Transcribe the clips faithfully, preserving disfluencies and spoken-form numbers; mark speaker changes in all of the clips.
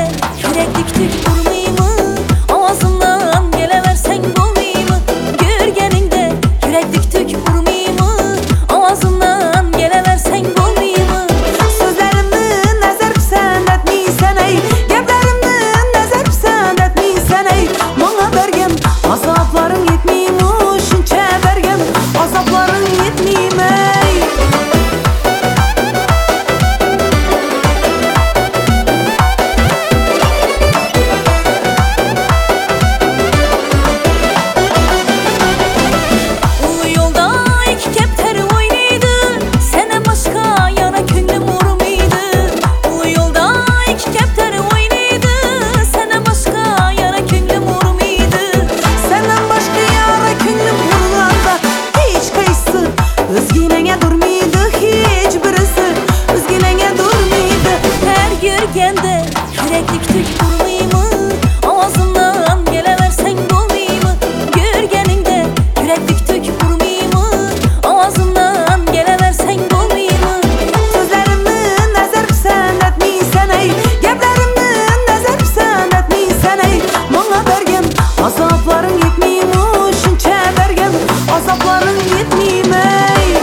Speaker 1: Yürgende yüreklik tük vurmayımı, ağzından geleversen bulmayımı. Yürgeninde yüreklik tük vurmayımı, ağzından geleversen bulmayımı.
Speaker 2: Sözlerimden nazar pisand etmiysen ey, geplerimden nazar pisand etmiysen ey. Bana bergen azapların yetmiymi, şuncha bergen azapların yetmiymi ey.
Speaker 1: Yürgende yüreklik tük vurmayımı, ağzından geleversen bulmayımı. Yürgeninde yüreklik tük vurmayımı, ağzından geleversen bulmayımı.
Speaker 2: Sözlerimden nazar pisand etmiysen ey, geplerimden nazar pisand etmiysen ey. Bana bergen azapların yetmiymi, şuncha bergen azapların yetmiymi ey.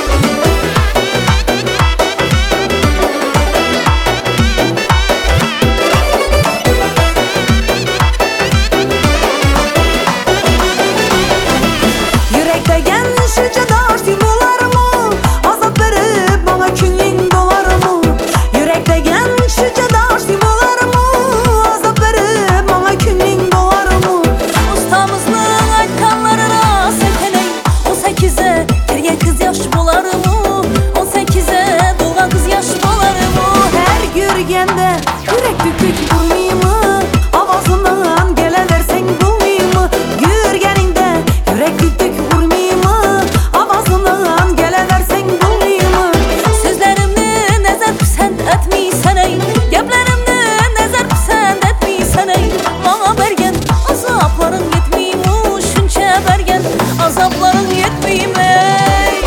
Speaker 2: Yürgende yürek tük vurmayımı, ağzından geleversen bulmayımı. Yürgeninde yürek tük vurmayımı, ağzından geleversen bulmayımı.
Speaker 1: Sözlerimden nazar pisand etmiysen ey, geplerimden nazar pisand etmiysen ey. Bana bergen azapların yetmiymi, şuncha bergen azapların yetmiymi ey.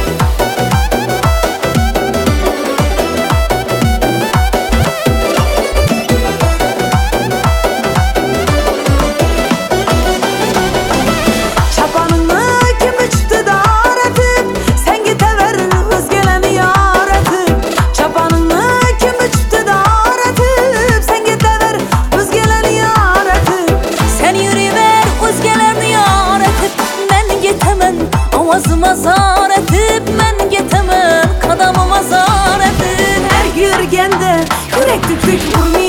Speaker 1: Avazıma zar etip men getemem, kadamıma zar etip.
Speaker 2: Her yürgende yürek tük tük vurmayımı.